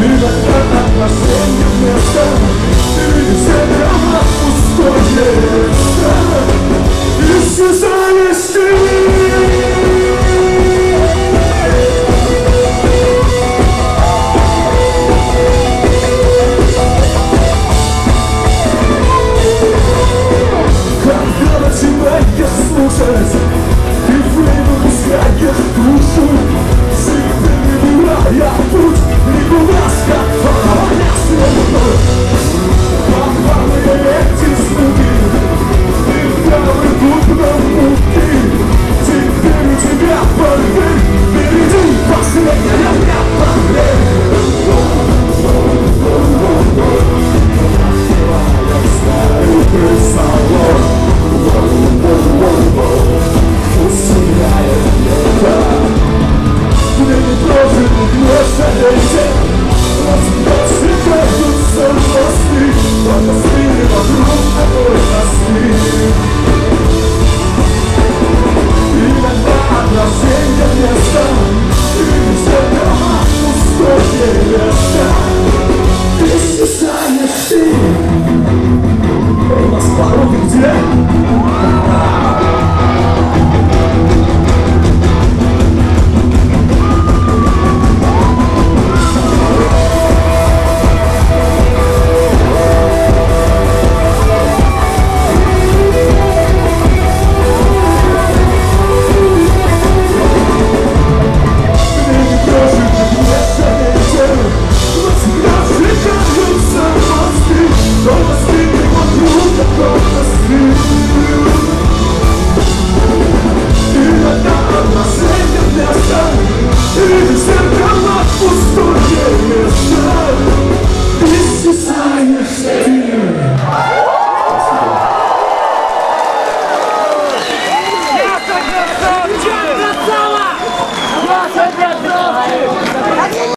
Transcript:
Иногда отношения вместо земля пустое место. Исчезаешь ты. Когда начинаешь слушать, и выпускаешь душу, я путь, никуда скатывая свет. Похвалые эти звуки, и правы тут на пути. Теперь у тебя порвы, впереди последняя проблема. Твоя салон усиляет лето. Мне не прожить, не жалейте. Разносцы кажутся мосты, подоспели вокруг одной тоски. Иногда отношения вместо земля пустое место. Исчезаешь ты. У нас пороги где? Пустое место, исчезаешь ты.